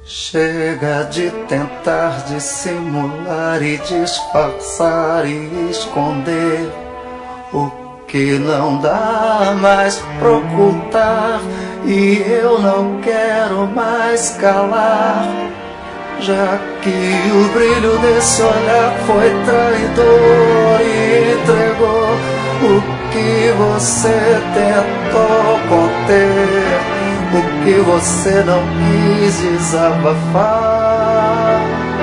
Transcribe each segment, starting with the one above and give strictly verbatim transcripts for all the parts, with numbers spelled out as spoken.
Chega de tentar dissimular e disfarçar e esconder o que não dá mais pra ocultar, e eu não quero mais calar, já que o brilho desse olhar foi traidor e entregou o que você tentou conter, o que você não quis desabafar.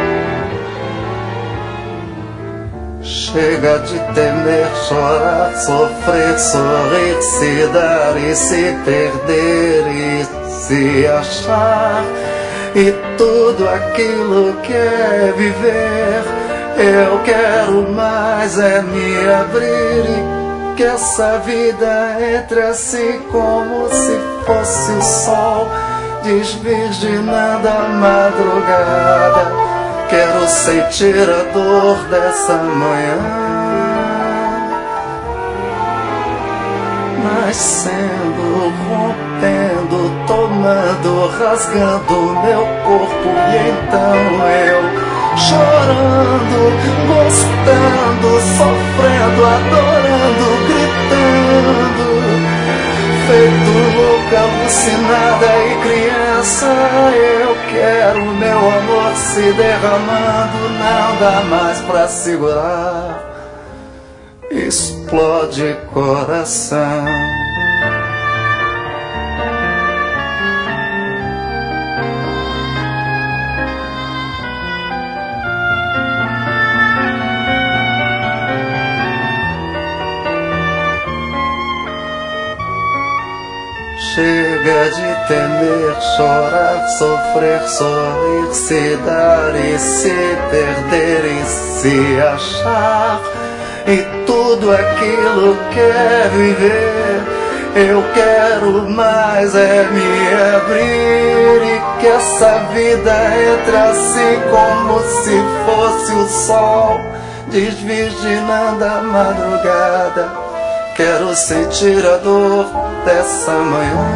Chega de temer, chorar, sofrer, sorrir, se dar e se perder e se achar, e tudo aquilo que é viver. Eu quero mais é me abrir e que essa vida entre assim como se fosse o sol, desvirginando a madrugada. Quero sentir a dor dessa manhã, nascendo, rompendo, tomando, rasgando meu corpo, e então eu chorando, gostando, sofrendo, adorando, gritando, feito louca, alucinada e criança. Eu quero meu amor se derramando, não dá mais pra segurar, explode coração. Chega de temer, chorar, sofrer, sorrir, se dar e se perder e se achar, e tudo aquilo que é viver. Eu quero mais é me abrir e que essa vida entre assim como se fosse o sol, desvirginando a madrugada. Quero sentir a dor dessa manhã,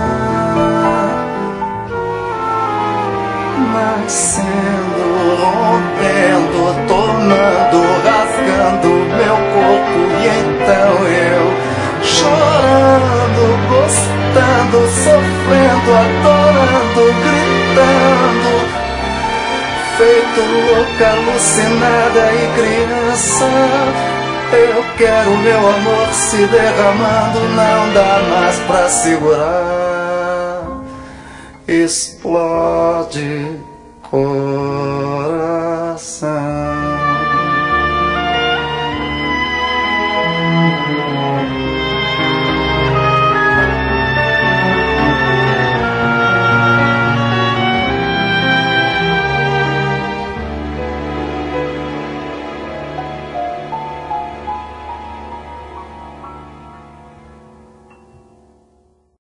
nascendo, rompendo, tomando, rasgando meu corpo, e então eu chorando, gostando, sofrendo, adorando, gritando, feito louca, alucinada e criança. Eu quero meu amor se derramando, não dá mais pra segurar, explode coração.